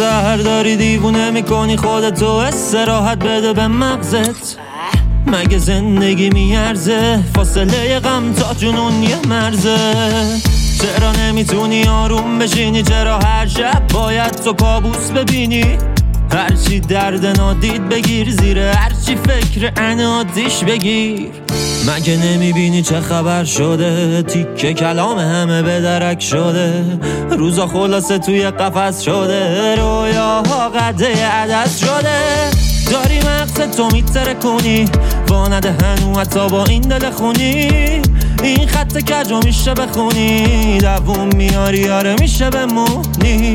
سر داری دیوونه میکنی خودتو، استراحت بده به مغزت. مگه زندگی میارزه فاصله غم تا جنون یه مرزه؟ چرا نمیتونی آروم بشینی؟ چرا هر شب باید تو کابوس ببینی؟ هرچی درد نادید بگیر، زیر هرچی فکر عنادیش بگیر. مگه نمیبینی چه خبر شده؟ تیکه کلام همه به درک شده، روزا خلاصه توی قفس شده، رویاها قده عدس شده. داری مقصد تو میتره کنی، وانده هنو حتی با این دل خونی. این خط کجا میشه بخونی، دووم میاری آره میشه بمونی.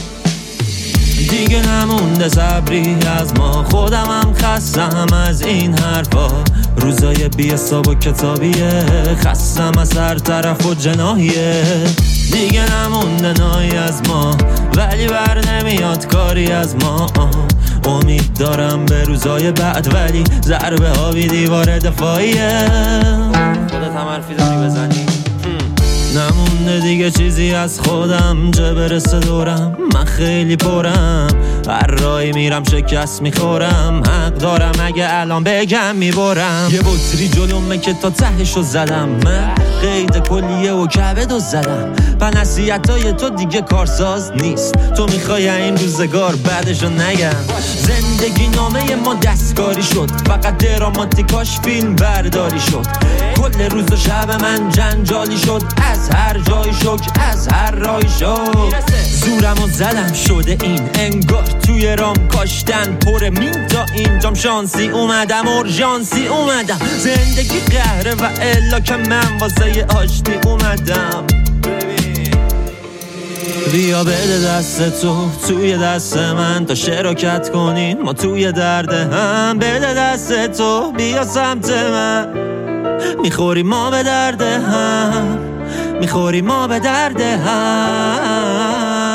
دیگه نمونده صبری از ما، خودمم خستم از این حرفا. روزای بی حساب و کتابیه، خستم از هر طرف و جناحیه. دیگه نمونده نایی از ما، ولی بر نمیاد کاری از ما. امید دارم به روزای بعد، ولی ضربه ها بی دیوار دفاعیه. خودت هم حرفی داری بزنی؟ نمونده دیگه چیزی از خودم، چه برسه دورم. من خیلی پرم، هر راهی میرم شکست میخورم. حق دارم اگه الان بگم میبرم. یه بطری جلومه که تا تهشو زدم، من قید کلیه و کبدو زدم. و نصیحتای تو دیگه کارساز نیست، تو میخوای این روزگار بعدشو نگم. زندگی نامه ما دستکاری شد، فقط دراماتیکاش فیلم برداری شد. کل روز و شب من جنجالی شد، از هر جای شک، از هر رای شد. زورمو زدم شده این انگار توی رام کاشتن پر مین. تا اینجام شانسی اومدم، اورژانسی اومدم. زندگی قهره و الا که من واسه آشتی اومدم. بیا بده دست تو توی دست من، تا شراکت کنیم ما توی درد هم. بده دست تو بیا سمت من، میخوری ما به درد هم، میخوری ما به درد هم.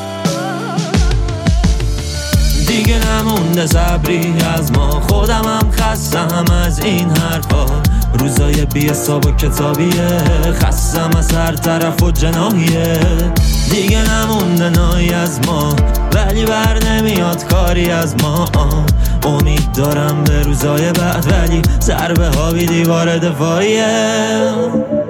دیگه نمونده صبری از ما، خودمم خستم از این حرفا. روزای بی حساب و کتابیه، خستم از هر طرف و جناحیه. دیگه نمونده نایی از ما، ولی بر نمیاد کاری از ما. امید دارم به روزای بعد، ولی ضربه ها بی دیوار دفاعیه.